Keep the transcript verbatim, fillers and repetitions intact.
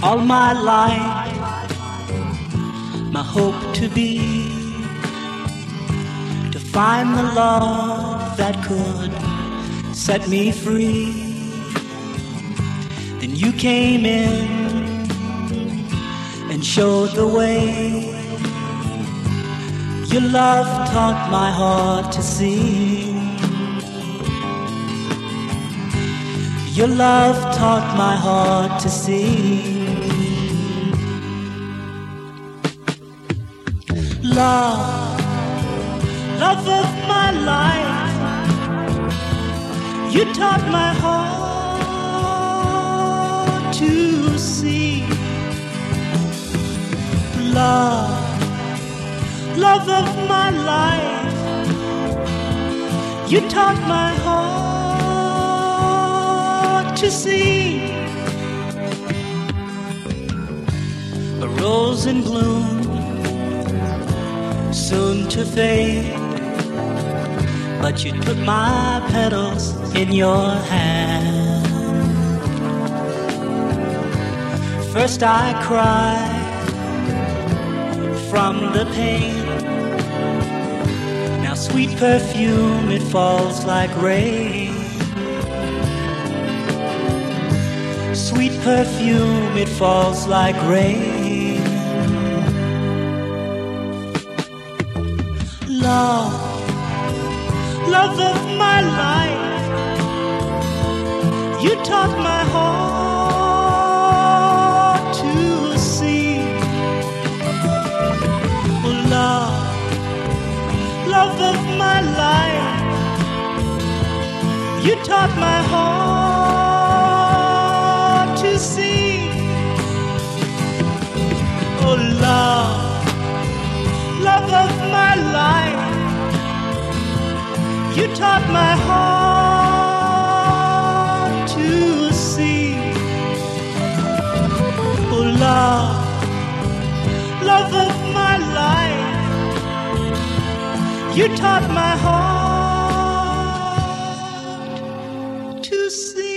All my life, my hope to be, to find the love that could set me free. Then you came in and showed the way. Your love taught my heart to see. Your love taught my heart to see. Love, love of my life, you taught my heart to see. Love, love of my life, you taught my heart to see. A rose in bloom, soon to fade, but you took my petals in your hand. First I cried from the pain. Now sweet perfume, it falls like rain. Sweet perfume, it falls like rain. Love, love of my life, you taught my heart to see. Oh, love, love of my life, you taught my heart to see. Oh, love, love of my life, you taught my heart to see. Oh, love, love of my life, you taught my heart to see.